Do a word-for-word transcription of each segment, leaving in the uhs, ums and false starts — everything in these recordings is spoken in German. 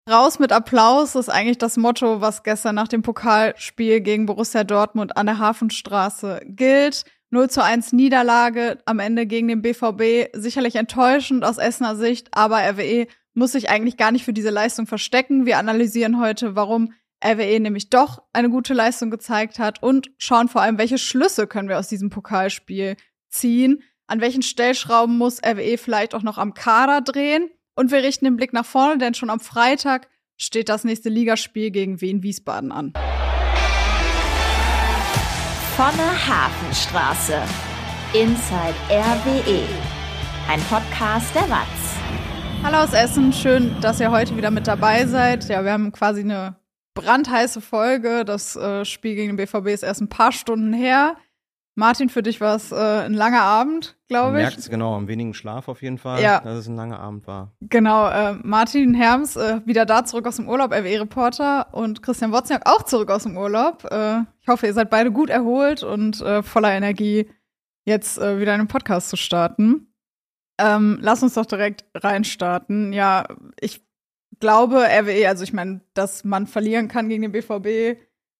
Raus mit Applaus ist eigentlich das Motto, was gestern nach dem Pokalspiel gegen Borussia Dortmund an der Hafenstraße gilt. null zu eins Niederlage am Ende gegen den B V B. Sicherlich enttäuschend aus Essener Sicht, aber R W E muss sich eigentlich gar nicht für diese Leistung verstecken. Wir analysieren heute, warum R W E nämlich doch eine gute Leistung gezeigt hat und schauen vor allem, welche Schlüsse können wir aus diesem Pokalspiel ziehen. An welchen Stellschrauben muss R W E vielleicht auch noch am Kader drehen? Und wir richten den Blick nach vorne, denn schon am Freitag steht das nächste Ligaspiel gegen Wien Wiesbaden an. Von der Hafenstraße. Inside R W E. Ein Podcast der W A Z. Hallo aus Essen, schön, dass ihr heute wieder mit dabei seid. Ja, wir haben quasi eine brandheiße Folge. Das äh, Spiel gegen den B V B ist erst ein paar Stunden her. Martin, für dich war es äh, ein langer Abend, glaube ich. Man merkt es genau, am wenigen Schlaf auf jeden Fall, ja. dass es ein langer Abend war. Genau, äh, Martin Herms äh, wieder da zurück aus dem Urlaub, R W E-Reporter, und Christian Wozniak auch zurück aus dem Urlaub. Äh, ich hoffe, ihr seid beide gut erholt und äh, voller Energie, jetzt äh, wieder einen Podcast zu starten. Ähm, lass uns doch direkt reinstarten. Ja, ich glaube, R W E, also ich meine, dass man verlieren kann gegen den B V B,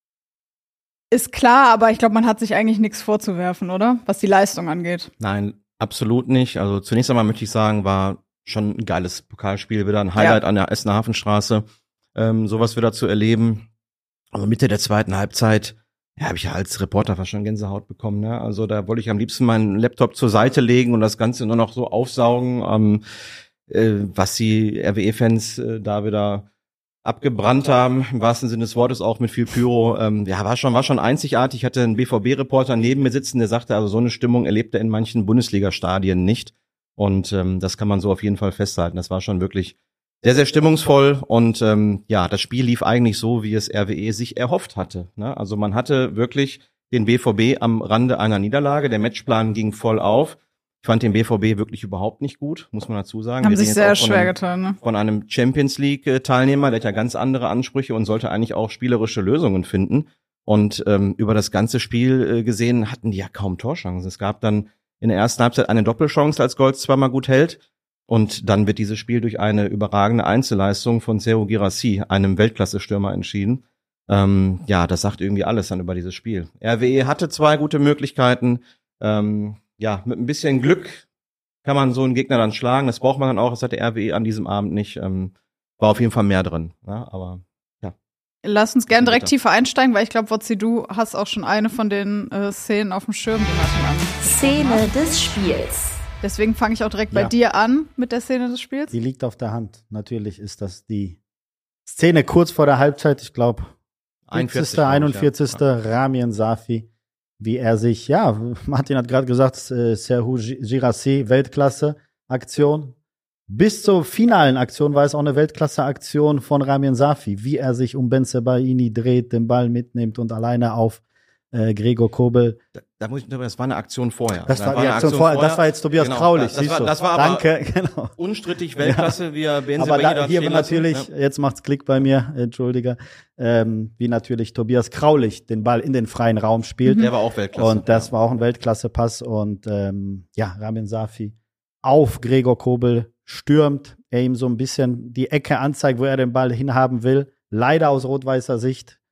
ist klar, aber ich glaube, man hat sich eigentlich nichts vorzuwerfen, oder? Was die Leistung angeht. Nein, absolut nicht. Also zunächst einmal möchte ich sagen, war schon ein geiles Pokalspiel, wieder ein Highlight ja. an der Essener Hafenstraße, ähm, sowas wieder zu erleben. Also Mitte der zweiten Halbzeit, ja, habe ich ja als Reporter fast schon Gänsehaut bekommen. Ne? Also da wollte ich am liebsten meinen Laptop zur Seite legen und das Ganze nur noch so aufsaugen, ähm, äh, was die R W E-Fans äh, da wieder abgebrannt haben, im wahrsten Sinne des Wortes, auch mit viel Pyro. Ähm, ja, war schon, war schon einzigartig. Ich hatte einen B V B-Reporter neben mir sitzen, der sagte, also so eine Stimmung erlebt er in manchen Bundesliga-Stadien nicht. Und ähm, das kann man so auf jeden Fall festhalten. Das war schon wirklich sehr, sehr stimmungsvoll. Und ähm, ja, das Spiel lief eigentlich so, wie es R W E sich erhofft hatte. Ne? Also man hatte wirklich den B V B am Rande einer Niederlage. Der Matchplan ging voll auf. Ich fand den B V B wirklich überhaupt nicht gut, muss man dazu sagen. Haben sich sehr schwer getan, ne? Von einem Champions League-Teilnehmer, der hat ja ganz andere Ansprüche und sollte eigentlich auch spielerische Lösungen finden. Und ähm, über das ganze Spiel äh, gesehen hatten die ja kaum Torchancen. Es gab dann in der ersten Halbzeit eine Doppelchance, als Goltz zweimal gut hält. Und dann wird dieses Spiel durch eine überragende Einzelleistung von Serhou Guirassy, einem Weltklasse-Stürmer, entschieden. Ähm, ja, das sagt irgendwie alles dann über dieses Spiel. R W E hatte zwei gute Möglichkeiten. Ähm, Ja, mit ein bisschen Glück kann man so einen Gegner dann schlagen. Das braucht man dann auch. Das hatte R W E an diesem Abend nicht. Ähm, war auf jeden Fall mehr drin. Ja, aber ja. Lass uns gerne direkt tiefer einsteigen, weil ich glaube, Wotzi, du hast auch schon eine von den äh, Szenen auf dem Schirm. Die Szene des Spiels. Deswegen fange ich auch direkt ja. bei dir an mit der Szene des Spiels. Die liegt auf der Hand. Natürlich ist das die Szene kurz vor der Halbzeit. Ich glaube, einundvierzigste einundvierzigste Ja. Ramien Safi. Wie er sich, ja, Martin hat gerade gesagt, äh, Serhou Guirassy, Weltklasse-Aktion. Bis zur finalen Aktion war es auch eine Weltklasse-Aktion von Ramien Safi, wie er sich um Bensebaini dreht, den Ball mitnimmt und alleine auf äh, Gregor Kobel. Da, da muss ich nur, das war eine Aktion vorher. Das da war, war die Aktion, Aktion vorher. vorher. Das war jetzt Tobias genau, Kraulich, das, siehst war, du. Das war Danke, aber genau. unstrittig Weltklasse, ja. wie er Bensebaini Aber da, hier natürlich, lassen, ne? Jetzt macht's Klick bei mir, entschuldige, ähm, wie natürlich Tobias Kraulich den Ball in den freien Raum spielt. Der war auch Weltklasse. Und das ja. war auch ein Weltklasse-Pass. Und ähm, ja, Ramien Safi auf Gregor Kobel stürmt, er ihm so ein bisschen die Ecke anzeigt, wo er den Ball hinhaben will. Leider aus rot-weißer Sicht.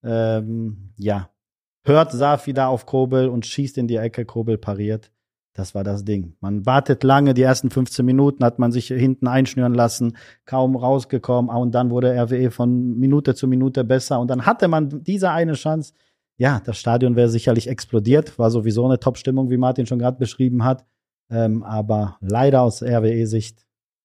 Ähm, ja, hört Safi da auf Kobel und schießt in die Ecke. Kobel pariert. Das war das Ding. Man wartet lange, die ersten fünfzehn Minuten hat man sich hinten einschnüren lassen, kaum rausgekommen. Und dann wurde R W E von Minute zu Minute besser. Und dann hatte man diese eine Chance. Ja, das Stadion wäre sicherlich explodiert. War sowieso eine Top-Stimmung, wie Martin schon gerade beschrieben hat. Ähm, aber leider aus R W E-Sicht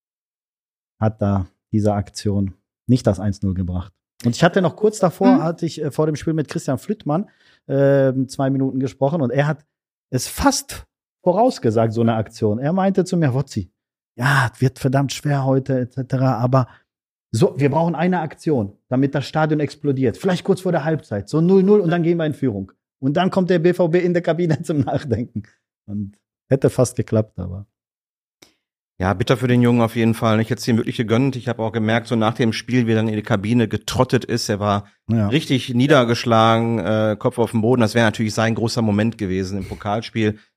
hat da diese Aktion nicht das eins null gebracht. Und ich hatte noch kurz davor, mhm. hatte ich äh, vor dem Spiel mit Christian Flüttmann äh, zwei Minuten gesprochen und er hat es fast vorausgesagt, so eine Aktion. Er meinte zu mir, Wotzi, ja, es wird verdammt schwer heute, et cetera, aber so, wir brauchen eine Aktion, damit das Stadion explodiert. Vielleicht kurz vor der Halbzeit, so null null und dann gehen wir in Führung. Und dann kommt der B V B in der Kabine zum Nachdenken. Und hätte fast geklappt, aber ja, bitter für den Jungen auf jeden Fall. Ich hätte es ihm wirklich gegönnt. Ich habe auch gemerkt, so nach dem Spiel, wie er dann in die Kabine getrottet ist. Er war ja. richtig niedergeschlagen, äh, Kopf auf den Boden. Das wäre natürlich sein großer Moment gewesen im Pokalspiel.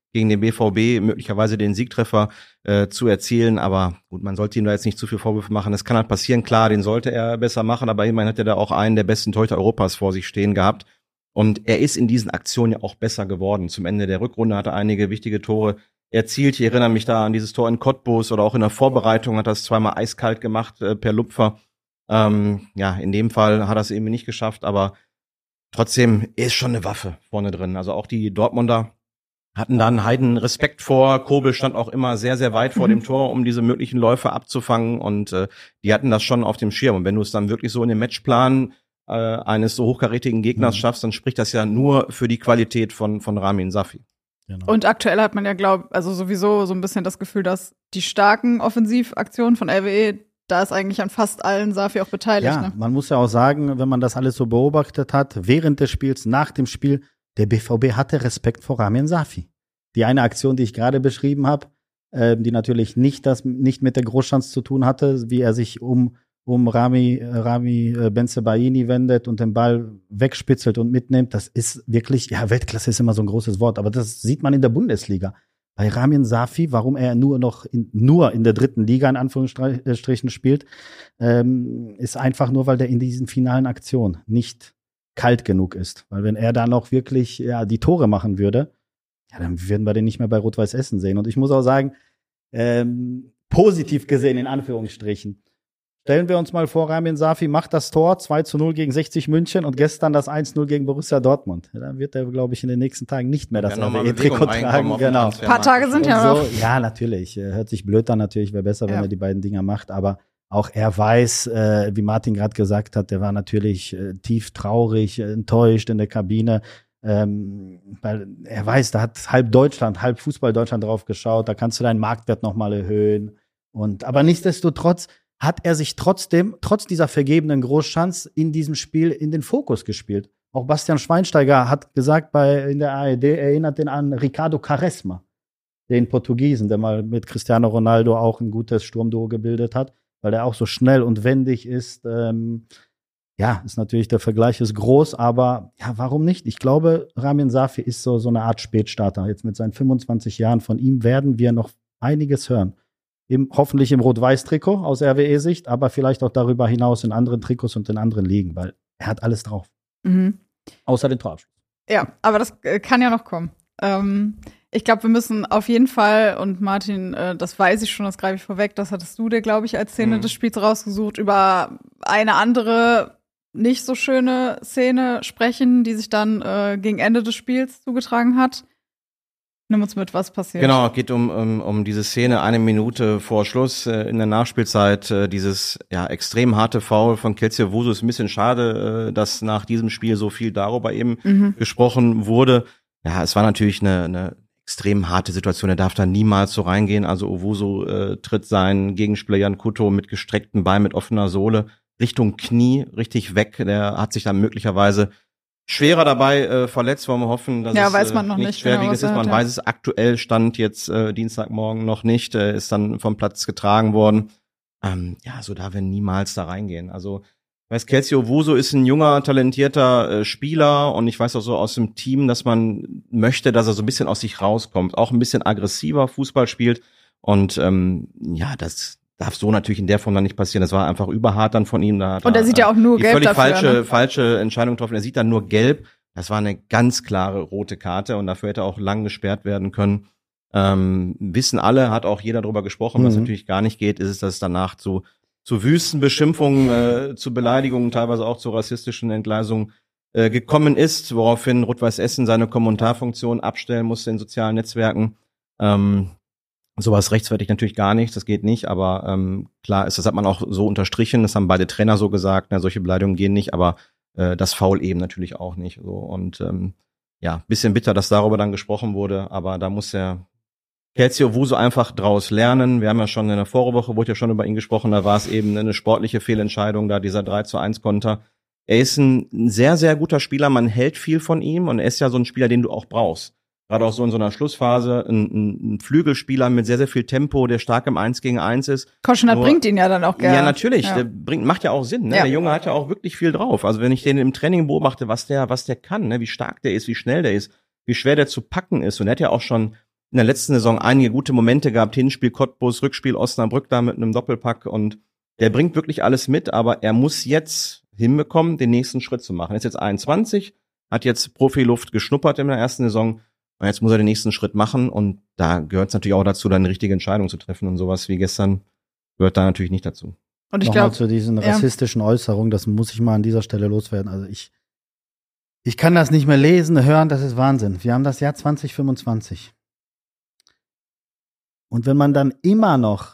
gegen den B V B möglicherweise den Siegtreffer äh, zu erzielen. Aber gut, man sollte ihm da jetzt nicht zu viel Vorwürfe machen. Das kann halt passieren. Klar, den sollte er besser machen, aber immerhin hat er da auch einen der besten Torhüter Europas vor sich stehen gehabt. Und er ist in diesen Aktionen ja auch besser geworden. Zum Ende der Rückrunde hat er einige wichtige Tore erzielt. Ich erinnere mich da an dieses Tor in Cottbus oder auch in der Vorbereitung hat er es zweimal eiskalt gemacht äh, per Lupfer. Ähm, ja, in dem Fall hat er es eben nicht geschafft, aber trotzdem ist schon eine Waffe vorne drin. Also auch die Dortmunder hatten da einen heiden Respekt vor. Kobel stand auch immer sehr, sehr weit vor dem Tor, um diese möglichen Läufe abzufangen. Und äh, die hatten das schon auf dem Schirm. Und wenn du es dann wirklich so in dem Matchplan äh, eines so hochkarätigen Gegners mhm. schaffst, dann spricht das ja nur für die Qualität von von Ramin Safi. Genau. Und aktuell hat man ja, glaub, also sowieso so ein bisschen das Gefühl, dass die starken Offensivaktionen von R W E, da ist eigentlich an fast allen Safi auch beteiligt. Ja, ne? Man muss ja auch sagen, wenn man das alles so beobachtet hat, während des Spiels, nach dem Spiel, der B V B hatte Respekt vor Ramin Safi. Die eine Aktion, die ich gerade beschrieben habe, äh, die natürlich nicht das nicht mit der Großchance zu tun hatte, wie er sich um um Rami Rami äh, Bensebaini wendet und den Ball wegspitzelt und mitnimmt, das ist wirklich, ja, Weltklasse ist immer so ein großes Wort, aber das sieht man in der Bundesliga. Bei Ramin Safi, warum er nur noch in, nur in der dritten Liga in Anführungsstrichen spielt, ähm, ist einfach nur, weil der in diesen finalen Aktionen nicht kalt genug ist. Weil wenn er da noch wirklich ja die Tore machen würde, ja, dann würden wir den nicht mehr bei Rot-Weiß Essen sehen. Und ich muss auch sagen, ähm, positiv gesehen in Anführungsstrichen, stellen wir uns mal vor, Ramin Safi macht das Tor zwei zu null gegen sechzig München und gestern das eins null gegen Borussia Dortmund. Ja, dann wird er, glaube ich, in den nächsten Tagen nicht mehr das ja, R W E-Trikot tragen. Genau. Ein paar Tage sind ja noch. So, ja, natürlich. Hört sich blöd an, natürlich wäre besser, wenn ja. er die beiden Dinger macht, aber auch er weiß, äh, wie Martin gerade gesagt hat, der war natürlich äh, tief traurig, äh, enttäuscht in der Kabine, ähm, weil er weiß, da hat halb Deutschland, halb Fußball Deutschland drauf geschaut, da kannst du deinen Marktwert nochmal erhöhen. Und aber nichtsdestotrotz hat er sich trotzdem, trotz dieser vergebenen Großchance, in diesem Spiel in den Fokus gespielt. Auch Bastian Schweinsteiger hat gesagt, bei in der A R D, erinnert den an Ricardo Quaresma, den Portugiesen, der mal mit Cristiano Ronaldo auch ein gutes Sturmduo gebildet hat, weil er auch so schnell und wendig ist. Ähm, ja, ist natürlich, der Vergleich ist groß, aber ja, warum nicht? Ich glaube, Ramin Safi ist so, so eine Art Spätstarter. Jetzt mit seinen fünfundzwanzig Jahren, von ihm werden wir noch einiges hören. Im, hoffentlich im Rot-Weiß-Trikot aus R W E-Sicht, aber vielleicht auch darüber hinaus in anderen Trikots und in anderen Ligen, weil er hat alles drauf. Mhm. Außer den Torabschluss. Ja, aber das äh, kann ja noch kommen. Ähm, ich glaube, wir müssen auf jeden Fall, und Martin, äh, das weiß ich schon, das greife ich vorweg, das hattest du dir, glaube ich, als Szene mhm. des Spiels rausgesucht, über eine andere, nicht so schöne Szene sprechen, die sich dann äh, gegen Ende des Spiels zugetragen hat. Nimm uns mit, was passiert. Genau, es geht um, um, um diese Szene eine Minute vor Schluss äh, in der Nachspielzeit. Äh, dieses ja extrem harte Foul von Kelce Owusu. Ist ein bisschen schade, äh, dass nach diesem Spiel so viel darüber eben mhm. gesprochen wurde. Ja, es war natürlich eine, eine extrem harte Situation. Er darf da niemals so reingehen. Also Owusu äh, tritt seinen Gegenspieler Jan Kuto mit gestrecktem Bein, mit offener Sohle Richtung Knie richtig weg. Der hat sich dann möglicherweise schwerer dabei äh, verletzt, wollen wir hoffen, dass ja, es weiß man noch nicht, nicht schwerwiegendes genau, ist. Man hat, weiß ja. es aktuell, stand jetzt äh, Dienstagmorgen noch nicht, äh, ist dann vom Platz getragen worden. Ähm, ja, so darf er niemals da reingehen. Also, ich weiß, Kelce Owusu ist ein junger, talentierter äh, Spieler und ich weiß auch so aus dem Team, dass man möchte, dass er so ein bisschen aus sich rauskommt, auch ein bisschen aggressiver Fußball spielt und ähm, ja, das darf so natürlich in der Form dann nicht passieren. Das war einfach überhart dann von ihm. Da hat und er sieht ja auch nur die gelb völlig dafür, falsche, ne? falsche Entscheidung getroffen. Er sieht dann nur gelb. Das war eine ganz klare rote Karte und dafür hätte er auch lang gesperrt werden können. Ähm, wissen alle, hat auch jeder drüber gesprochen. Mhm. Was natürlich gar nicht geht, ist es, dass es danach zu, zu wüsten Beschimpfungen, äh, zu Beleidigungen, teilweise auch zu rassistischen Entgleisungen äh, gekommen ist, woraufhin Rot-Weiß Essen seine Kommentarfunktion abstellen musste in sozialen Netzwerken. Ähm, Sowas rechtfertigt natürlich gar nichts, das geht nicht, aber ähm, klar ist, das hat man auch so unterstrichen, das haben beide Trainer so gesagt, na, solche Beleidigungen gehen nicht, aber äh, das Foul eben natürlich auch nicht. So. Und ähm, ja, bisschen bitter, dass darüber dann gesprochen wurde, aber da muss der Kelce Owusu einfach draus lernen. Wir haben ja schon in der Vorwoche, wurde ja schon über ihn gesprochen, da war es eben eine sportliche Fehlentscheidung, da dieser drei zu eins Konter. Er ist ein sehr, sehr guter Spieler, man hält viel von ihm und er ist ja so ein Spieler, den du auch brauchst. Gerade auch so in so einer Schlussphase, ein, ein Flügelspieler mit sehr, sehr viel Tempo, der stark im eins gegen eins ist. Koschenat bringt ihn ja dann auch gerne. Ja, natürlich. Ja. Der bringt, macht ja auch Sinn. Ne? Ja. Der Junge hat ja auch wirklich viel drauf. Also wenn ich den im Training beobachte, was der, was der kann, ne? Wie stark der ist, wie schnell der ist, wie schwer der zu packen ist. Und er hat ja auch schon in der letzten Saison einige gute Momente gehabt, Hinspiel Cottbus, Rückspiel Osnabrück da mit einem Doppelpack und der bringt wirklich alles mit, aber er muss jetzt hinbekommen, den nächsten Schritt zu machen. Er ist jetzt einundzwanzig, hat jetzt Profiluft geschnuppert in der ersten Saison und jetzt muss er den nächsten Schritt machen und da gehört es natürlich auch dazu, dann eine richtige Entscheidung zu treffen und sowas wie gestern gehört da natürlich nicht dazu. Und ich glaube, glaube, zu diesen rassistischen ja. Äußerungen, das muss ich mal an dieser Stelle loswerden. Also ich, ich kann das nicht mehr lesen, hören, das ist Wahnsinn. Wir haben das Jahr zwanzig fünfundzwanzig. Und wenn man dann immer noch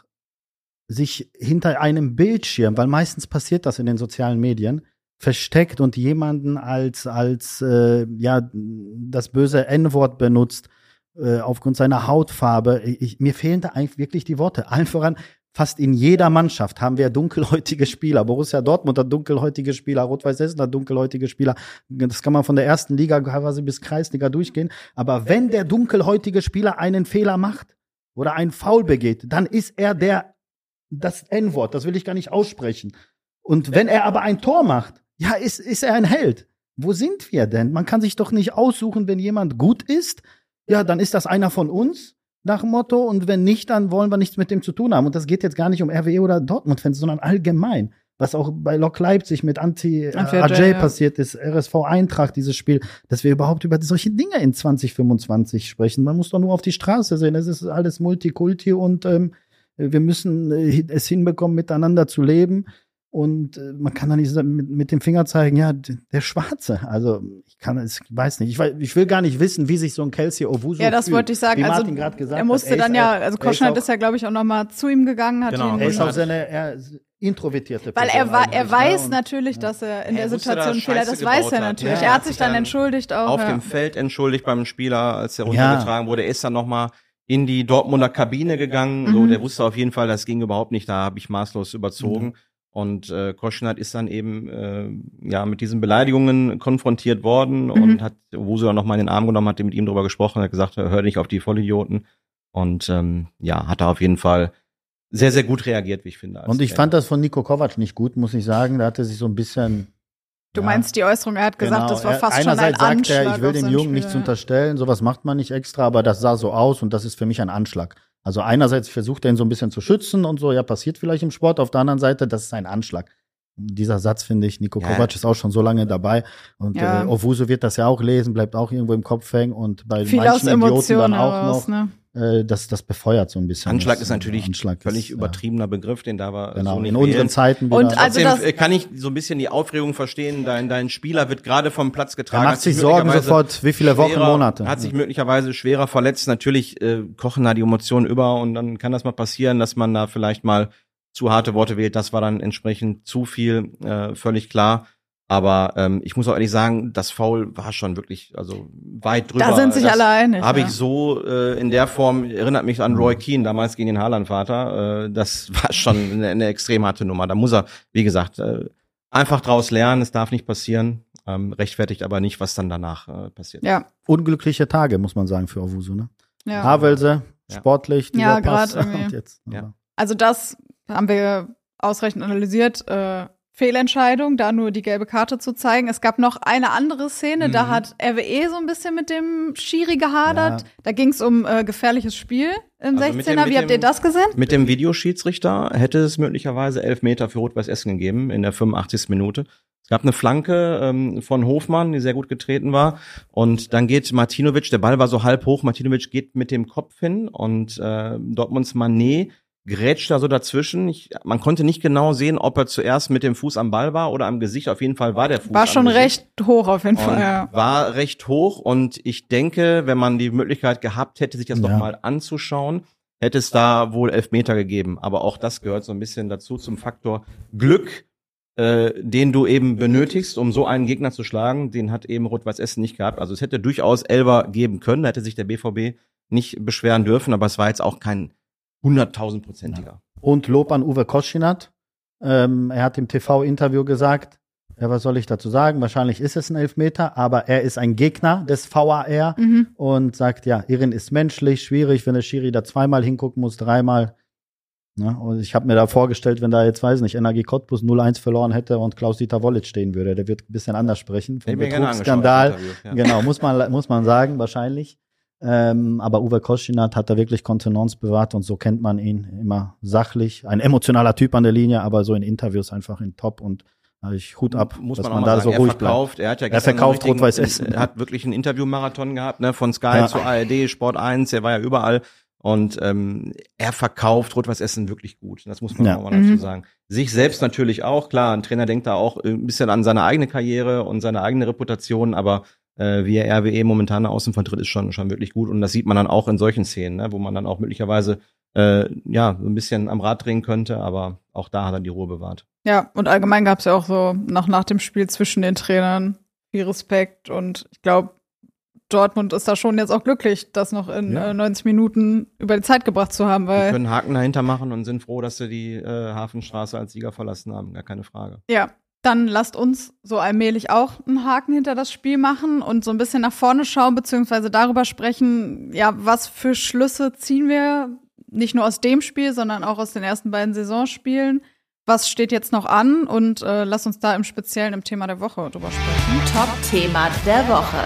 sich hinter einem Bildschirm, weil meistens passiert das in den sozialen Medien, versteckt und jemanden als, als äh, ja, das böse En-Wort benutzt, äh, aufgrund seiner Hautfarbe, ich, mir fehlen da eigentlich wirklich die Worte. Allen voran, fast in jeder Mannschaft haben wir dunkelhäutige Spieler. Borussia Dortmund hat dunkelhäutige Spieler, Rot-Weiß Essen hat dunkelhäutige Spieler. Das kann man von der ersten Liga quasi bis Kreisliga durchgehen. Aber wenn der dunkelhäutige Spieler einen Fehler macht oder einen Foul begeht, dann ist er der, das En-Wort, das will ich gar nicht aussprechen. Und wenn er aber ein Tor macht, ja, ist, ist er ein Held. Wo sind wir denn? Man kann sich doch nicht aussuchen, wenn jemand gut ist, ja, dann ist das einer von uns. Nach dem Motto, und wenn nicht, dann wollen wir nichts mit dem zu tun haben. Und das geht jetzt gar nicht um R W E oder Dortmund-Fans, sondern allgemein. Was auch bei Lok Leipzig mit Anti-A J ja. passiert ist, R S V Eintracht, dieses Spiel, dass wir überhaupt über solche Dinge in zwanzig fünfundzwanzig sprechen. Man muss doch nur auf die Straße sehen. Es ist alles Multikulti und ähm, wir müssen äh, es hinbekommen, miteinander zu leben. Und äh, man kann da nicht mit, mit dem Finger zeigen, ja, der Schwarze. Also ich kann es, ich weiß nicht. Ich, weiß, ich will gar nicht wissen, wie sich so ein Kelsey Owusu Ja, das fühlt, wollte ich sagen. Wie Also Martin gerade gesagt er musste hat, er dann ist, ja, also Koschnert ist, ist ja, glaube ich, auch noch mal zu ihm gegangen. Hat Genau. ihn, Er ist auch seine er introvertierte Weil Person er, war, er weiß ne? natürlich, dass er in er der wusste, Situation dass er Fehler, das Scheiße weiß er gebaut hat. natürlich. Ja, er hat sich dann entschuldigt auch. Auf ja. dem Feld entschuldigt beim Spieler, als er runtergetragen ja. wurde. Er ist dann nochmal in die Dortmunder Kabine gegangen. Mhm. So, der wusste auf jeden Fall, das ging überhaupt nicht. Da habe ich maßlos überzogen. Mhm. Und äh, Koschnert ist dann eben äh, ja mit diesen Beleidigungen konfrontiert worden mhm. und hat Owusu dann nochmal in den Arm genommen, hat mit ihm drüber gesprochen, hat gesagt, hör nicht auf die Vollidioten. Und ähm, ja, hat er auf jeden Fall sehr, sehr gut reagiert, wie ich finde. Und ich Trainer. fand das von Nico Kovac nicht gut, muss ich sagen. Da hat er sich so ein bisschen Du ja, meinst die Äußerung, er hat gesagt, genau, das war fast schon ein Anschlag. Einerseits sagt er, ich will dem Jungen nichts ja. unterstellen, sowas macht man nicht extra, aber das sah so aus und das ist für mich ein Anschlag. Also einerseits versucht er ihn so ein bisschen zu schützen und so, ja, passiert vielleicht im Sport. Auf der anderen Seite, das ist ein Anschlag. Dieser Satz, finde ich, Nico ja. Kovac ist auch schon so lange dabei. Und ja. äh, Owusu wird das ja auch lesen, bleibt auch irgendwo im Kopf hängen. Und bei Viel manchen Idioten dann auch heraus, noch. Ne? Äh, das, das befeuert so ein bisschen. Anschlag das, ist natürlich Anschlag völlig ist, übertriebener Begriff, den da war genau, so nicht in unseren Zeiten wieder. Und also Trotzdem das kann ich so ein bisschen die Aufregung verstehen. Dein, dein Spieler wird gerade vom Platz getragen. Er macht sich Sorgen sofort, wie viele Wochen, schwerer, Monate. Hat sich möglicherweise schwerer verletzt. Natürlich äh, kochen da die Emotionen über und dann kann das mal passieren, dass man da vielleicht mal zu harte Worte wählt. Das war dann entsprechend zu viel, äh, völlig klar. Aber ähm, ich muss auch ehrlich sagen, das Foul war schon wirklich also weit drüber. Da sind sich das alle einig. Habe ja. ich so äh, in der Form, erinnert mich an Roy Keane, damals gegen den Haaland-Vater. Äh, das war schon eine, eine extrem harte Nummer. Da muss er, wie gesagt, äh, einfach draus lernen. Es darf nicht passieren. Ähm, rechtfertigt aber nicht, was dann danach äh, passiert. Ja. Unglückliche Tage, muss man sagen, für Owusu, ne? Ja. Havelse, sportlich, dieser ja, Pass. gerade irgendwie. Und jetzt, ja. Also das haben wir ausreichend analysiert. Äh, Fehlentscheidung, da nur die gelbe Karte zu zeigen. Es gab noch eine andere Szene, mhm. da hat R W E so ein bisschen mit dem Schiri gehadert. Ja. Da ging es um äh, gefährliches Spiel im also sechzehner. Dem, Wie habt dem, ihr das gesehen? Mit dem Videoschiedsrichter hätte es möglicherweise elf Meter für Rot-Weiß Essen gegeben in der fünfundachtzigsten Minute. Es gab eine Flanke ähm, von Hofmann, die sehr gut getreten war. Und dann geht Martinovic, der Ball war so halb hoch, Martinovic geht mit dem Kopf hin und äh, Dortmunds Mané grätscht da so dazwischen. Ich, man konnte nicht genau sehen, ob er zuerst mit dem Fuß am Ball war oder am Gesicht. Auf jeden Fall war der Fuß War am schon Gesicht. recht hoch auf jeden Fall, ja. War recht hoch und ich denke, wenn man die Möglichkeit gehabt hätte, sich das ja. noch mal anzuschauen, hätte es da wohl Elfmeter gegeben. Aber auch das gehört so ein bisschen dazu, zum Faktor Glück, äh, den du eben benötigst, um so einen Gegner zu schlagen. Den hat eben Rot-Weiß Essen nicht gehabt. Also es hätte durchaus Elfer geben können, da hätte sich der B V B nicht beschweren dürfen, aber es war jetzt auch kein hunderttausendprozentiger. Ja. Und Lob an Uwe Koschinat. Ähm, er hat im T V-Interview gesagt, ja, was soll ich dazu sagen? Wahrscheinlich ist es ein Elfmeter, aber er ist ein Gegner des V A R mhm. und sagt, ja, Irin ist menschlich, schwierig, wenn der Schiri da zweimal hingucken muss, dreimal. Ja, und ich habe mir da vorgestellt, wenn da jetzt, weiß nicht, Energie Cottbus null eins verloren hätte und Klaus-Dieter Wollitz stehen würde, der wird ein bisschen anders sprechen. Vom Betrugsskandal. Ja. Genau, muss man, muss man sagen, wahrscheinlich. Ähm, aber Uwe Koschinat hat da wirklich Kontenance bewahrt und so kennt man ihn immer sachlich. Ein emotionaler Typ an der Linie, aber so in Interviews einfach in Top und äh, ich Hut ab, muss dass man, man auch mal da sagen, so ruhig er verkauft, bleibt. Er hat ja Er gestern verkauft einen Rot-Weiß richtigen- Essen. Er hat wirklich einen Interviewmarathon gehabt, ne, von Sky Ja. zu A R D, Sport eins, er war ja überall und ähm, er verkauft Rot-Weiß Essen wirklich gut. Das muss man Ja. auch mal dazu Mhm. sagen. Sich selbst natürlich auch, klar, ein Trainer denkt da auch ein bisschen an seine eigene Karriere und seine eigene Reputation, aber äh, wie er R W E momentan nach außen vertritt, ist schon schon wirklich gut und das sieht man dann auch in solchen Szenen, ne, wo man dann auch möglicherweise äh, ja so ein bisschen am Rad drehen könnte, aber auch da hat er die Ruhe bewahrt. Ja, und allgemein gab es ja auch so nach, nach dem Spiel zwischen den Trainern viel Respekt und ich glaube, Dortmund ist da schon jetzt auch glücklich, das noch in Ja. äh, neunzig Minuten über die Zeit gebracht zu haben, Die weil können Haken dahinter machen und sind froh, dass sie die äh, Hafenstraße als Sieger verlassen haben, gar keine Frage. ja, dann lasst uns so allmählich auch einen Haken hinter das Spiel machen und so ein bisschen nach vorne schauen, beziehungsweise darüber sprechen, ja, was für Schlüsse ziehen wir nicht nur aus dem Spiel, sondern auch aus den ersten beiden Saisonspielen. Was steht jetzt noch an? Und äh, lass uns da im Speziellen im Thema der Woche drüber sprechen. Top-Thema der Woche.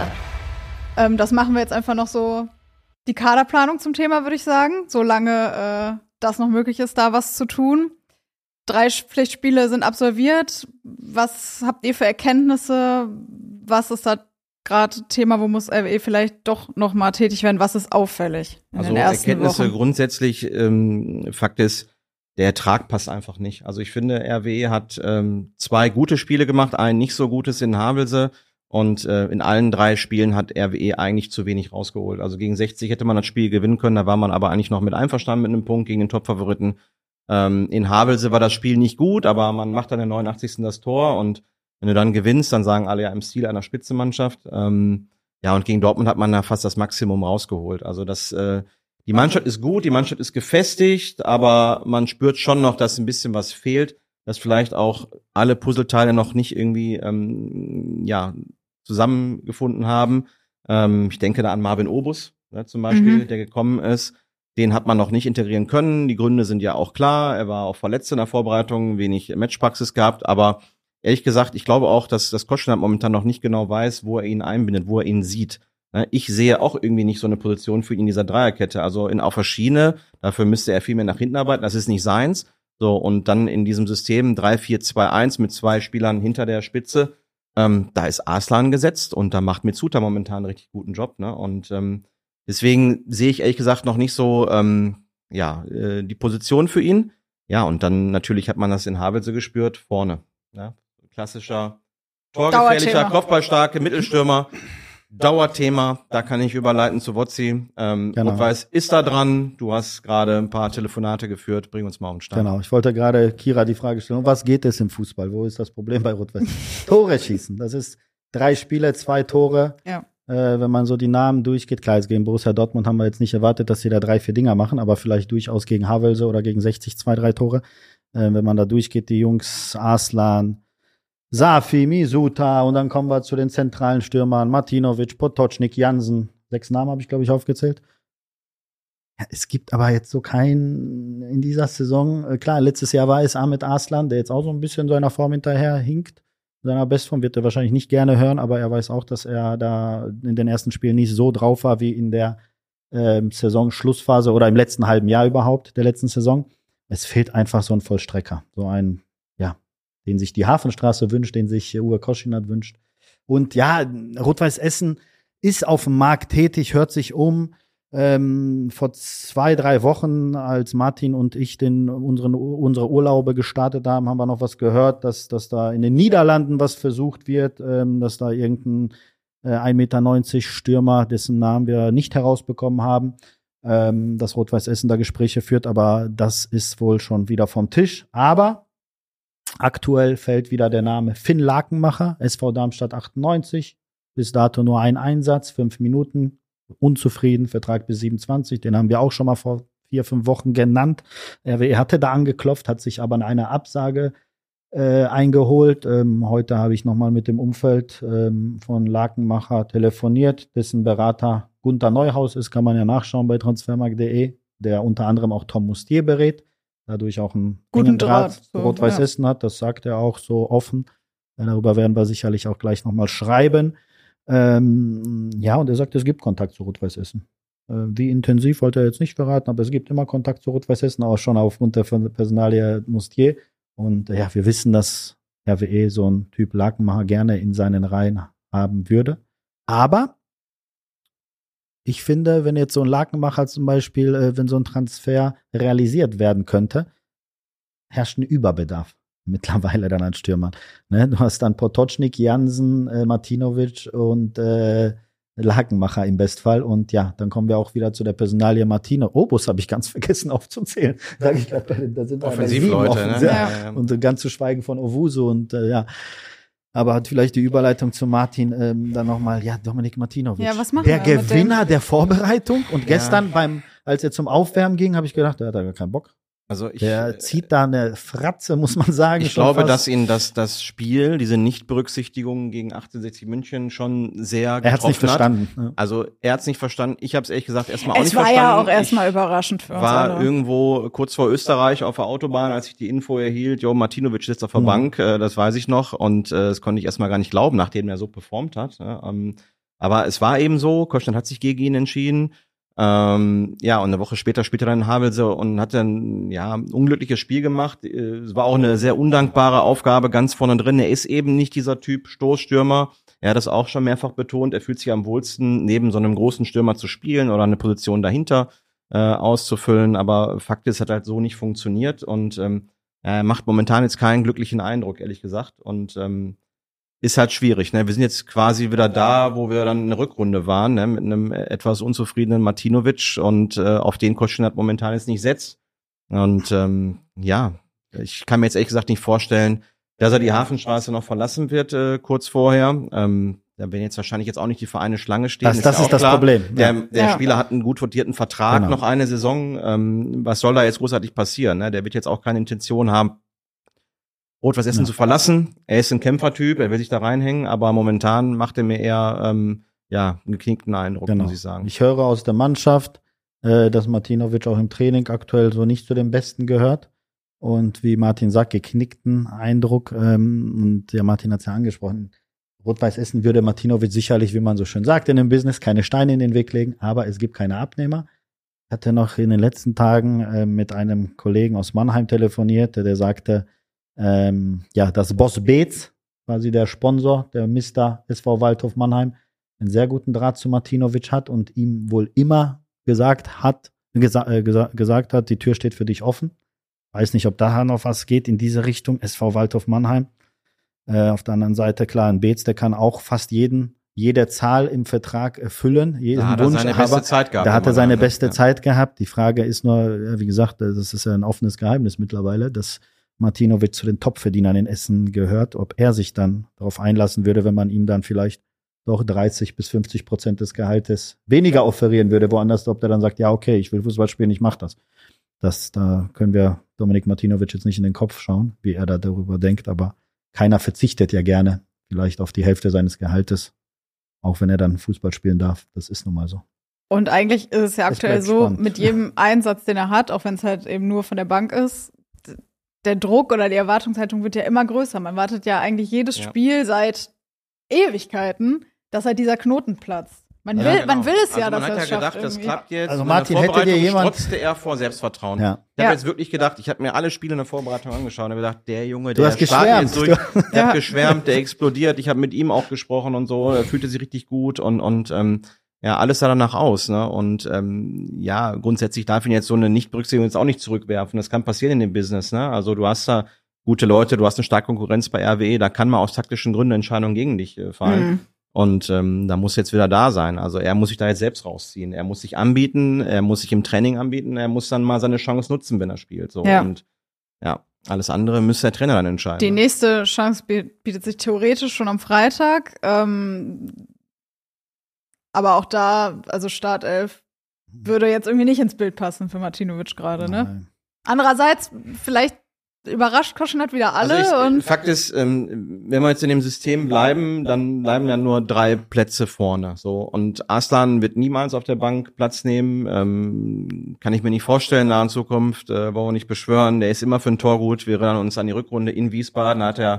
Ähm, das machen wir jetzt einfach noch so die Kaderplanung zum Thema, würde ich sagen, solange äh, das noch möglich ist, da was zu tun. Drei Pflichtspiele sind absolviert. Was habt ihr für Erkenntnisse? Was ist da gerade Thema, wo muss R W E vielleicht doch noch mal tätig werden? Was ist auffällig in Also den ersten Erkenntnisse Wochen? grundsätzlich, ähm, Fakt ist, der Ertrag passt einfach nicht. Also ich finde, R W E hat ähm, zwei gute Spiele gemacht, ein nicht so gutes in Havelse und äh, in allen drei Spielen hat R W E eigentlich zu wenig rausgeholt. Also gegen sechzig hätte man das Spiel gewinnen können, da war man aber eigentlich noch mit einverstanden mit einem Punkt gegen den Top-Favoriten. Ähm, in Havelse war das Spiel nicht gut, aber man macht dann in der neunundachtzigsten das Tor und wenn du dann gewinnst, dann sagen alle ja im Stil einer Spitzenmannschaft. Ähm, ja, und gegen Dortmund hat man da fast das Maximum rausgeholt. Also das, äh, die Mannschaft ist gut, die Mannschaft ist gefestigt, aber man spürt schon noch, dass ein bisschen was fehlt, dass vielleicht auch alle Puzzleteile noch nicht irgendwie ähm, ja zusammengefunden haben. Ähm, ich denke da an Marvin Obus, ne, zum Beispiel, Mhm. der gekommen ist. Den hat man noch nicht integrieren können. Die Gründe sind ja auch klar. Er war auch verletzt in der Vorbereitung, wenig Matchpraxis gehabt. Aber ehrlich gesagt, ich glaube auch, dass das Koschinat momentan noch nicht genau weiß, wo er ihn einbindet, wo er ihn sieht. Ich sehe auch irgendwie nicht so eine Position für ihn in dieser Dreierkette. Also in auf der Schiene, dafür müsste er viel mehr nach hinten arbeiten. Das ist nicht seins. So, und dann in diesem System drei vier zwei eins mit zwei Spielern hinter der Spitze, ähm, da ist Arslan gesetzt und da macht Mitsuta momentan einen richtig guten Job, ne? Und ähm, deswegen sehe ich ehrlich gesagt noch nicht so ähm, ja äh, die Position für ihn. Ja, und dann natürlich hat man das in Havelse gespürt, vorne. Ja? Klassischer, torgefährlicher, Dauerthema. kopfballstarke Mittelstürmer. Dauerthema, da kann ich überleiten zu Wotzi. Ähm, Genau. Rot-Weiß ist da dran. Du hast gerade ein paar Telefonate geführt. Bring uns mal auf den Start. Genau, ich wollte gerade Kira die Frage stellen, um was geht es im Fußball? Wo ist das Problem bei Rot-Weiß? Tore schießen, das ist drei Spiele, zwei Tore. Ja. Äh, wenn man so die Namen durchgeht, klar, jetzt gegen Borussia Dortmund haben wir jetzt nicht erwartet, dass sie da drei, vier Dinger machen, aber vielleicht durchaus gegen Havelse oder gegen sechzig zwei, drei Tore. Äh, wenn man da durchgeht, die Jungs, Arslan, Safi, Misuta und dann kommen wir zu den zentralen Stürmern, Martinovic, Potočnik, Jansen. Sechs Namen habe ich, glaube ich, aufgezählt. Ja, es gibt aber jetzt so keinen in dieser Saison. Äh, klar, letztes Jahr war es Ahmed Arslan, der jetzt auch so ein bisschen seiner Form hinterher hinkt. Seiner Bestform wird er wahrscheinlich nicht gerne hören, aber er weiß auch, dass er da in den ersten Spielen nicht so drauf war wie in der ähm, Saisonschlussphase oder im letzten halben Jahr überhaupt, der letzten Saison. Es fehlt einfach so ein Vollstrecker. So ein, ja, den sich die Hafenstraße wünscht, den sich Uwe Koschinat wünscht. Und ja, Rot-Weiß Essen ist auf dem Markt tätig, hört sich um. Ähm, vor zwei, drei Wochen, als Martin und ich den, unseren, unsere Urlaube gestartet haben, haben wir noch was gehört, dass, dass da in den Niederlanden was versucht wird, ähm, dass da irgendein äh, ein Meter neunzig Stürmer, dessen Namen wir nicht herausbekommen haben, ähm, dass Rot-Weiß Essen da Gespräche führt, aber das ist wohl schon wieder vom Tisch. Aber aktuell fällt wieder der Name Finn Lakenmacher, S V Darmstadt achtundneunzig, bis dato nur ein Einsatz, fünf Minuten, unzufrieden, Vertrag bis siebenundzwanzig, den haben wir auch schon mal vor vier, fünf Wochen genannt. R W E hatte da angeklopft, hat sich aber eine Absage äh, eingeholt. Ähm, heute habe ich nochmal mit dem Umfeld ähm, von Lakenmacher telefoniert, dessen Berater Gunther Neuhaus ist, kann man ja nachschauen bei transfermarkt punkt de, der unter anderem auch Tom Mustier berät, dadurch auch einen Guten engen Draht Draht, zu so, Rot-Weiß ja. Essen hat, das sagt er auch so offen. Äh, darüber werden wir sicherlich auch gleich nochmal schreiben. Ähm, ja, und er sagt, es gibt Kontakt zu Rot-Weiß Essen. Wie intensiv wollte er jetzt nicht verraten, aber es gibt immer Kontakt zu Rot-Weiß Essen, auch schon aufgrund der Personalie Mustier. Und ja, wir wissen, dass R W E so ein Typ Lakenmacher gerne in seinen Reihen haben würde. Aber ich finde, wenn jetzt so ein Lakenmacher zum Beispiel, äh, wenn so ein Transfer realisiert werden könnte, herrscht ein Überbedarf mittlerweile dann an Stürmern. Ne? Du hast dann Potočnik, Jansen, äh, Martinovic und äh, Lakenmacher im Bestfall. Und ja, dann kommen wir auch wieder zu der Personalie Martino. Obus habe ich ganz vergessen aufzuzählen. Sag ich glaub, da sind Offensivleute, ne? Ja. Ja. Und äh, ganz zu schweigen von Owusu und äh, ja. Aber hat vielleicht die Überleitung zu Martin ähm, dann nochmal, ja, Dominik Martinovic. Ja, was machen der wir Gewinner der Vorbereitung. Und ja. gestern, beim, als er zum Aufwärmen ging, habe ich gedacht, der hat da gar keinen Bock. Also ich, der zieht da eine Fratze, muss man sagen. Ich glaube, fast. dass ihn das, das Spiel, diese Nichtberücksichtigung gegen achtundsechzig München schon sehr getroffen Er hat es nicht verstanden. Ja. Also er hat es nicht verstanden. Ich habe es ehrlich gesagt erstmal auch es nicht verstanden. Es war ja auch erstmal überraschend für uns war alle. irgendwo kurz vor Österreich auf der Autobahn, als ich die Info erhielt, jo, Martinovic sitzt auf der mhm. Bank, äh, das weiß ich noch. Und äh, das konnte ich erstmal gar nicht glauben, nachdem er so performt hat. Ja, ähm, aber es war eben so, Kostner hat sich gegen ihn entschieden. Ähm, ja, und eine Woche später spielte er dann Havelse und hat dann, ja, ein unglückliches Spiel gemacht. Es war auch eine sehr undankbare Aufgabe ganz vorne drin. Er ist eben nicht dieser Typ Stoßstürmer. Er hat das auch schon mehrfach betont. Er fühlt sich am wohlsten, neben so einem großen Stürmer zu spielen oder eine Position dahinter äh, auszufüllen. Aber Fakt ist, hat halt so nicht funktioniert und ähm, er macht momentan jetzt keinen glücklichen Eindruck, ehrlich gesagt. Und ähm, ist halt schwierig, ne? Wir sind jetzt quasi wieder da, wo wir dann in der Rückrunde waren, ne? Mit einem etwas unzufriedenen Martinovic und äh, auf den Kostner hat momentan jetzt nicht setzt. Und ähm, ja, ich kann mir jetzt ehrlich gesagt nicht vorstellen, dass er die Hafenstraße noch verlassen wird äh, kurz vorher. Ähm, da werden jetzt wahrscheinlich jetzt auch nicht die Vereine Schlange stehen. Das ist, das, ja ist das klar. Problem. Der, ja. der ja. Spieler hat einen gut votierten Vertrag, genau. noch eine Saison. Ähm, was soll da jetzt großartig passieren? Ne? Der wird jetzt auch keine Intention haben, Rot-Weiß Essen ja. zu verlassen. Er ist ein Kämpfertyp, er will sich da reinhängen, aber momentan macht er mir eher ähm, ja einen geknickten Eindruck, genau. muss ich sagen. Ich höre aus der Mannschaft, äh, dass Martinovic auch im Training aktuell so nicht zu den Besten gehört. Und wie Martin sagt, geknickten Eindruck. Ähm, und ja, Martin hat es ja angesprochen. Rot-Weiß Essen würde Martinovic sicherlich, wie man so schön sagt in dem Business, keine Steine in den Weg legen, aber es gibt keine Abnehmer. Ich hatte noch in den letzten Tagen äh, mit einem Kollegen aus Mannheim telefoniert, der, der sagte, Ähm, ja, dass Boss Beetz, quasi der Sponsor, der Mister S V Waldhof Mannheim, einen sehr guten Draht zu Martinovic hat und ihm wohl immer gesagt hat, gesa- äh, gesa- gesagt hat, die Tür steht für dich offen. Weiß nicht, ob da noch was geht in diese Richtung, S V Waldhof Mannheim. Äh, auf der anderen Seite, klar, ein Beetz, der kann auch fast jeden, jede Zahl im Vertrag erfüllen, jeden da hat Wunsch, er seine aber beste Zeit gehabt. da hat er seine dann, beste ja. Zeit gehabt. Die Frage ist nur, wie gesagt, das ist ja ein offenes Geheimnis mittlerweile, dass Martinovic zu den Topverdienern in Essen gehört, ob er sich dann darauf einlassen würde, wenn man ihm dann vielleicht doch dreißig bis fünfzig Prozent des Gehaltes weniger offerieren würde, woanders, ob der dann sagt, ja, okay, ich will Fußball spielen, ich mach das. Das, da können wir Dominik Martinovic jetzt nicht in den Kopf schauen, wie er da darüber denkt, aber keiner verzichtet ja gerne vielleicht auf die Hälfte seines Gehaltes, auch wenn er dann Fußball spielen darf. Das ist nun mal so. Und eigentlich ist es ja aktuell bleibt so, spannend. mit jedem Einsatz, den er hat, auch wenn es halt eben nur von der Bank ist, der Druck oder die Erwartungshaltung wird ja immer größer. Man wartet ja eigentlich jedes Ja. Spiel seit Ewigkeiten, dass halt dieser Knoten platzt. Man will, Ja, genau. man will es ja, also dass man er hat es ja schafft. gedacht, das irgendwie. klappt jetzt. Also Und in der Martin, hätte dir Vorbereitung jemand- strotzte er vor Selbstvertrauen. Ja. Ich habe Ja. jetzt wirklich gedacht, ich habe mir alle Spiele in der Vorbereitung angeschaut und habe gedacht, der Junge, Du der hast startet jetzt geschwärmt. durch, der Ja. hat geschwärmt, der explodiert. Ich habe mit ihm auch gesprochen und so, er fühlte sich richtig gut und und ähm, ja, alles sah danach aus, ne? Und ähm, ja, grundsätzlich darf ihn jetzt so eine Nichtberücksichtigung jetzt auch nicht zurückwerfen. Das kann passieren in dem Business, ne? Also du hast da gute Leute, du hast eine starke Konkurrenz bei R W E, da kann mal aus taktischen Gründen Entscheidungen gegen dich äh, fallen. Mhm. Und ähm, da muss jetzt wieder da sein. Also er muss sich da jetzt selbst rausziehen. Er muss sich anbieten, er muss sich im Training anbieten, er muss dann mal seine Chance nutzen, wenn er spielt. So. Ja. Und ja, alles andere müsste der Trainer dann entscheiden. Die nächste Chance bietet sich theoretisch schon am Freitag. Ähm, aber auch da, also Startelf, würde jetzt irgendwie nicht ins Bild passen für Martinovic gerade, ne? Nein. Andererseits, vielleicht überrascht Koschenat wieder alle. Also ich, und Fakt ist, ähm, wenn wir jetzt in dem System bleiben, dann bleiben ja nur drei Plätze vorne. So und Arslan wird niemals auf der Bank Platz nehmen. Ähm, kann ich mir nicht vorstellen in naher Zukunft. Äh, wollen wir nicht beschwören. Der ist immer für ein Tor gut. Wir erinnern uns an die Rückrunde in Wiesbaden. Da hat er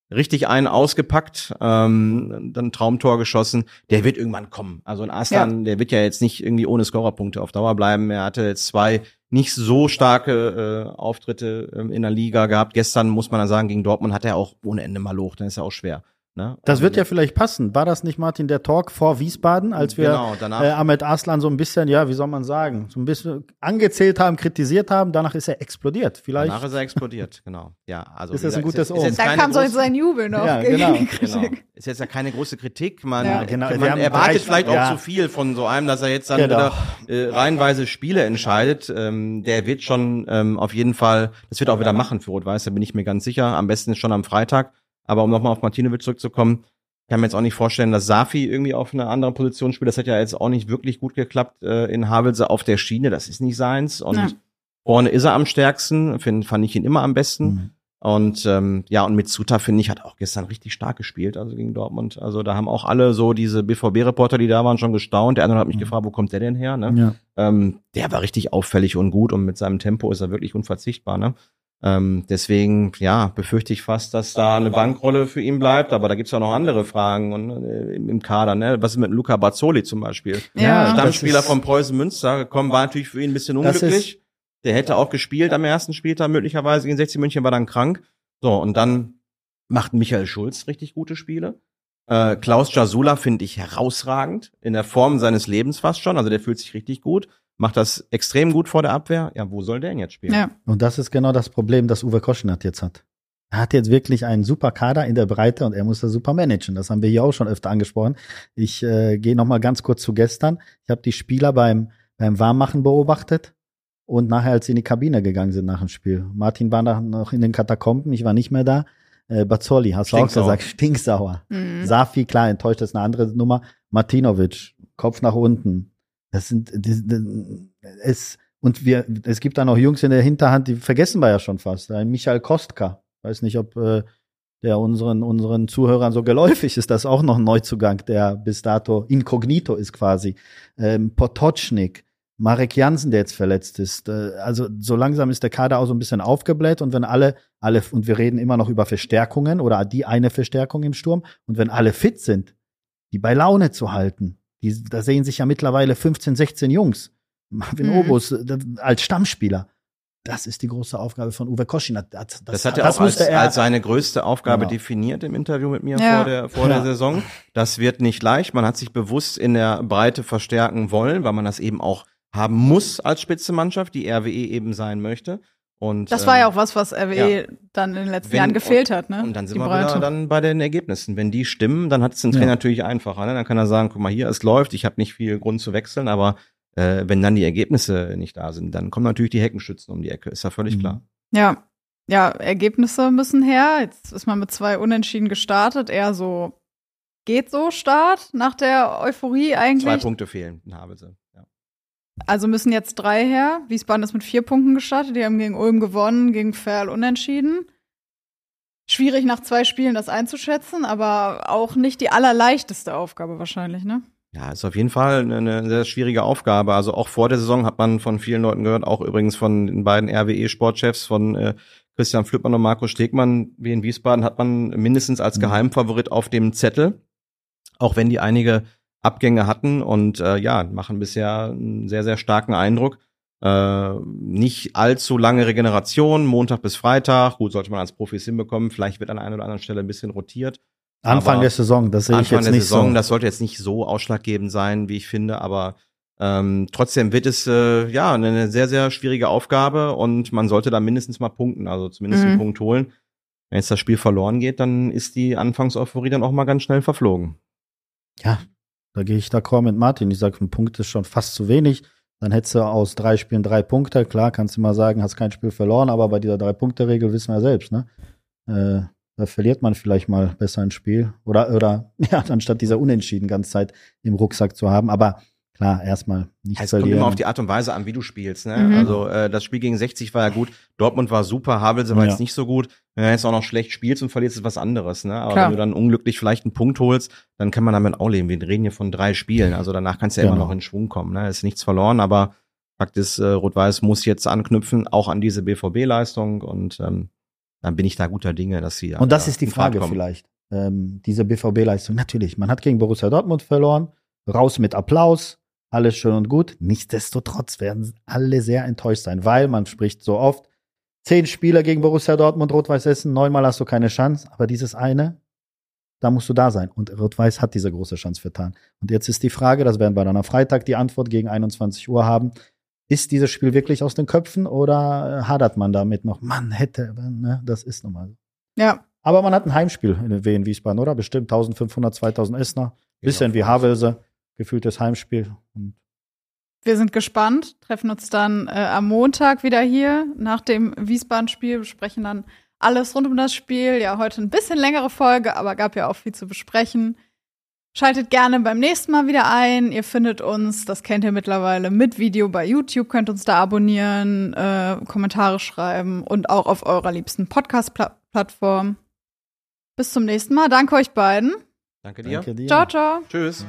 richtig einen ausgepackt, ähm, dann ein Traumtor geschossen. Der wird irgendwann kommen. Also ein Arslan, ja. der wird ja jetzt nicht irgendwie ohne Scorerpunkte auf Dauer bleiben. Er hatte jetzt zwei nicht so starke äh, Auftritte ähm, in der Liga gehabt. Gestern, muss man dann sagen, gegen Dortmund hat er auch ohne Ende mal hoch. Dann ist er auch schwer. Ne? Das also, wird ja vielleicht passen. War das nicht, Martin, der Talk vor Wiesbaden, als wir genau, danach, äh, Ahmed Arslan so ein bisschen, ja, wie soll man sagen, so ein bisschen angezählt haben, kritisiert haben, danach ist er explodiert. Vielleicht danach ist er explodiert, genau. Ja, also ist das ein gutes Omen. Da kam so sein Jubel noch ja, gegen genau, die Kritik. Genau. Ist jetzt ja keine große Kritik. Man, ja, genau. man wir erwartet drei, vielleicht ja. auch zu viel von so einem, dass er jetzt dann genau. wieder äh, reihenweise Spiele entscheidet. Ähm, der wird schon ähm, auf jeden Fall, das wird er auch wieder machen für Rot-Weiß, da bin ich mir ganz sicher. Am besten schon am Freitag. Aber um nochmal auf Martinovic zurückzukommen, kann mir jetzt auch nicht vorstellen, dass Safi irgendwie auf einer anderen Position spielt. Das hat ja jetzt auch nicht wirklich gut geklappt äh, in Havelse auf der Schiene. Das ist nicht seins. Und ja. vorne ist er am stärksten. Find, fand ich ihn immer am besten. Mhm. Und ähm, ja, und mit Suta, finde ich, hat auch gestern richtig stark gespielt, also gegen Dortmund. Also da haben auch alle so diese B V B-Reporter, die da waren, schon gestaunt. Der andere hat mich mhm. gefragt, wo kommt der denn her? Ne? Ja. Ähm, der war richtig auffällig und gut. Und mit seinem Tempo ist er wirklich unverzichtbar, ne? Ähm, deswegen, ja, befürchte ich fast, dass da eine Bankrolle für ihn bleibt, aber da gibt's ja noch andere Fragen und, äh, im, im Kader, ne? Was ist mit Luca Bazzoli zum Beispiel? Ja, Stammspieler von Preußen Münster gekommen, war natürlich für ihn ein bisschen unglücklich. Der hätte auch gespielt am ersten Spieltag, möglicherweise gegen sechzig München, war dann krank. So, und dann macht Michael Schulz richtig gute Spiele. Äh, Klaus Jasula finde ich herausragend, in der Form seines Lebens fast schon, also der fühlt sich richtig gut. Macht das extrem gut vor der Abwehr. Ja, wo soll der denn jetzt spielen? Ja. Und das ist genau das Problem, das Uwe Koschinat jetzt hat. Er hat jetzt wirklich einen super Kader in der Breite und er muss das super managen. Das haben wir hier auch schon öfter angesprochen. Ich äh, gehe noch mal ganz kurz zu gestern. Ich habe die Spieler beim beim Warmmachen beobachtet und nachher, als sie in die Kabine gegangen sind nach dem Spiel. Martin war noch in den Katakomben, ich war nicht mehr da. Äh, Bazzoli, hast du auch gesagt, stinksauer. Mhm. Safi, klar, enttäuscht, das ist eine andere Nummer. Martinovic, Kopf nach unten. Das sind, das, das, es, und wir, es gibt da noch Jungs in der Hinterhand, die vergessen wir ja schon fast. Ein Michael Kostka. Weiß nicht, ob äh, der unseren, unseren Zuhörern so geläufig ist. Das ist auch noch ein Neuzugang, der bis dato inkognito ist quasi. Ähm, Potocznik, Marek Jansen, der jetzt verletzt ist. Äh, also, so langsam ist der Kader auch so ein bisschen aufgebläht. Und wenn alle, alle, und wir reden immer noch über Verstärkungen oder die eine Verstärkung im Sturm. Und wenn alle fit sind, die bei Laune zu halten. Die, da sehen sich ja mittlerweile fünfzehn, sechzehn Jungs. Marvin mhm. Obus als Stammspieler. Das ist die große Aufgabe von Uwe Koschinat. Das, das, das hat er das auch als, er als seine größte Aufgabe genau. definiert im Interview mit mir ja. vor der, vor ja. der Saison. Das wird nicht leicht. Man hat sich bewusst in der Breite verstärken wollen, weil man das eben auch haben muss als Spitzenmannschaft, die R W E eben sein möchte. Und, das war ähm, ja auch was, was R W E ja. dann in den letzten Wenn, Jahren gefehlt und, hat, ne? Und dann sind die wir Breite. wieder dann bei den Ergebnissen. Wenn die stimmen, dann hat es den Trainer ja. natürlich einfacher. Ne? Dann kann er sagen, guck mal hier, es läuft, ich habe nicht viel Grund zu wechseln, aber äh, wenn dann die Ergebnisse nicht da sind, dann kommen natürlich die Heckenschützen um die Ecke, ist ja völlig mhm. klar. Ja, ja, Ergebnisse müssen her. Jetzt ist man mit zwei Unentschieden gestartet, eher so geht so Start nach der Euphorie eigentlich. Zwei Punkte fehlen in Havelse, ja. Also müssen jetzt drei her. Wiesbaden ist mit vier Punkten gestartet. Die haben gegen Ulm gewonnen, gegen Ferl unentschieden. Schwierig nach zwei Spielen das einzuschätzen, aber auch nicht die allerleichteste Aufgabe wahrscheinlich, ne? Ja, ist auf jeden Fall eine, eine sehr schwierige Aufgabe. Also auch vor der Saison hat man von vielen Leuten gehört, auch übrigens von den beiden R W E-Sportchefs, von äh, Christian Flüppmann und Marco Stegmann, wie in Wiesbaden, hat man mindestens als Geheimfavorit auf dem Zettel, auch wenn die einige Abgänge hatten und äh, ja, machen bisher einen sehr, sehr starken Eindruck. Äh, nicht allzu lange Regeneration, Montag bis Freitag, gut, sollte man als Profis hinbekommen, vielleicht wird an einer oder anderen Stelle ein bisschen rotiert. Anfang aber der Saison, das sehe ich jetzt nicht so. Anfang der Saison, das sollte jetzt nicht so ausschlaggebend sein, wie ich finde, aber ähm, trotzdem wird es äh, ja eine sehr, sehr schwierige Aufgabe und man sollte da mindestens mal punkten, also zumindest mhm. einen Punkt holen. Wenn jetzt das Spiel verloren geht, dann ist die Anfangseuphorie dann auch mal ganz schnell verflogen. Ja, da gehe ich d'accord mit Martin. Ich sage, ein Punkt ist schon fast zu wenig. Dann hättest du aus drei Spielen drei Punkte. Klar, kannst du mal sagen, hast kein Spiel verloren, aber bei dieser Drei-Punkte-Regel wissen wir ja selbst, ne? Äh, da verliert man vielleicht mal besser ein Spiel. Oder, oder ja, anstatt dieser Unentschieden ganze Zeit im Rucksack zu haben. Aber klar, erstmal nicht es verlieren. Es kommt immer auf die Art und Weise an, wie du spielst, ne? Mhm. Also äh, das Spiel gegen sechzig war ja gut, Dortmund war super, Havelse war ja. jetzt nicht so gut. Wenn du jetzt auch noch schlecht spielst und verlierst, ist was anderes, ne? Aber Klar. wenn du dann unglücklich vielleicht einen Punkt holst, dann kann man damit auch leben. Wir reden hier von drei Spielen, also danach kannst du ja genau. immer noch in Schwung kommen, ne? Ist nichts verloren, aber Fakt ist, äh, Rot-Weiß muss jetzt anknüpfen, auch an diese B V B-Leistung und ähm, dann bin ich da guter Dinge, dass sie. Und das ist die Frage vielleicht. Ähm, diese B V B-Leistung. Natürlich, man hat gegen Borussia Dortmund verloren, raus mit Applaus, alles schön und gut. Nichtsdestotrotz werden alle sehr enttäuscht sein, weil man spricht so oft, zehn Spieler gegen Borussia Dortmund, Rot-Weiß Essen, neunmal hast du keine Chance, aber dieses eine, da musst du da sein. Und Rot-Weiß hat diese große Chance vertan. Und jetzt ist die Frage, das werden wir dann am Freitag die Antwort gegen einundzwanzig Uhr haben, ist dieses Spiel wirklich aus den Köpfen oder hadert man damit noch? Man hätte, ne, das ist nun mal so. Ja. Aber man hat ein Heimspiel in W in Wiesbaden, oder? Bestimmt eintausendfünfhundert, zweitausend Essener. Bisschen wie Havelse, gefühltes Heimspiel. Und wir sind gespannt, treffen uns dann äh, am Montag wieder hier nach dem Wiesbaden-Spiel, besprechen dann alles rund um das Spiel. Ja, heute ein bisschen längere Folge, aber gab ja auch viel zu besprechen. Schaltet gerne beim nächsten Mal wieder ein. Ihr findet uns, das kennt ihr mittlerweile, mit Video bei YouTube, könnt uns da abonnieren, äh, Kommentare schreiben und auch auf eurer liebsten Podcast-Plattform. Bis zum nächsten Mal. Danke euch beiden. Danke dir. Danke dir. Ciao, ciao. Tschüss.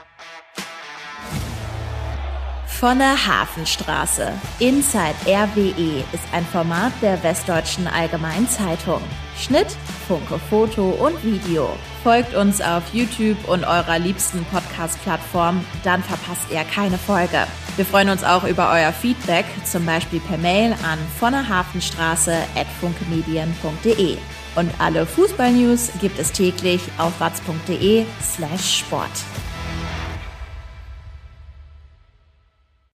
Von der Hafenstraße. Inside R W E ist ein Format der Westdeutschen Allgemeinen Zeitung. Schnitt, Funke Foto und Video. Folgt uns auf YouTube und eurer liebsten Podcast-Plattform, dann verpasst ihr keine Folge. Wir freuen uns auch über euer Feedback, zum Beispiel per Mail an von der Hafenstraße at funkemedien punkt de. Und alle Fußball-News gibt es täglich auf watz punkt de slash sport.